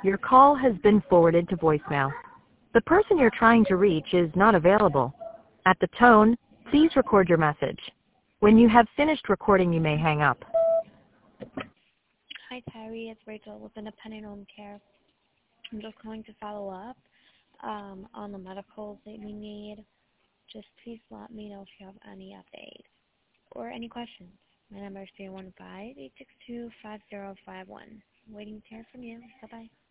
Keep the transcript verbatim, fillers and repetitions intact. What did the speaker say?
Your call has been forwarded to voicemail. The person you're trying to reach is not available. At the tone, please record your message. When you have finished recording, you may hang up. Hi, Terry. It's Rachel with Independent Home Care. I'm just calling to follow up um, on the medicals that we need. Just please let me know if you have any updates or any questions. My number is three one five, eight six two, five zero five one. Waiting to hear from you. Bye-bye.